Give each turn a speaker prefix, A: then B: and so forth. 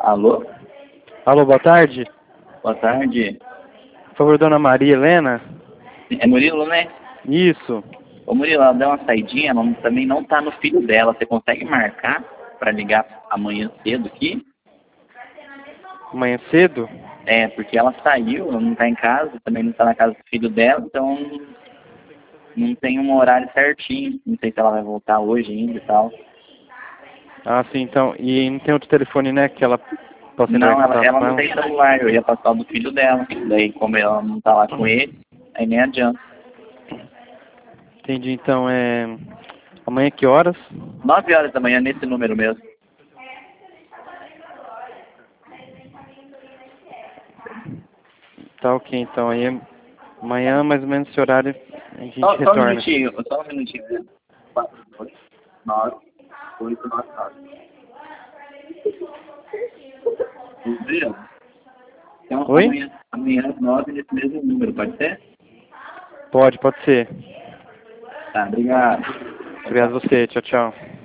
A: Alô?
B: Alô, boa tarde.
A: Boa tarde.
B: Por favor, dona Maria Helena?
A: É Murilo, né?
B: Isso.
A: Ô Murilo, ela deu uma saidinha, ela também não tá no filho dela. Você consegue marcar pra ligar amanhã cedo aqui?
B: Amanhã cedo?
A: É, porque ela saiu, ela não tá em casa, também não tá na casa do filho dela, então não tem um horário certinho. Não sei se ela vai voltar hoje ainda e tal.
B: Ah, sim, então. E não tem outro telefone, né, que ela possa entrar em
A: Não,
B: contato
A: ela
B: com
A: não
B: ela?
A: tem celular, eu ia passar o do filho dela. Daí, como ela não tá lá com ele, aí nem adianta.
B: Entendi, então amanhã que horas?
A: 9 horas da manhã, nesse número mesmo.
B: Tá ok, então. Aí amanhã, mais ou menos esse horário, a gente
A: Só um
B: retorna.
A: minutinho, só um minutinho. 4, 9, 8, 9, 9. Viu? Então,
B: Oi?
A: amanhã às 9 nesse mesmo número, pode ser?
B: Pode ser.
A: Tá, obrigado.
B: Obrigado a você. Tchau, tchau.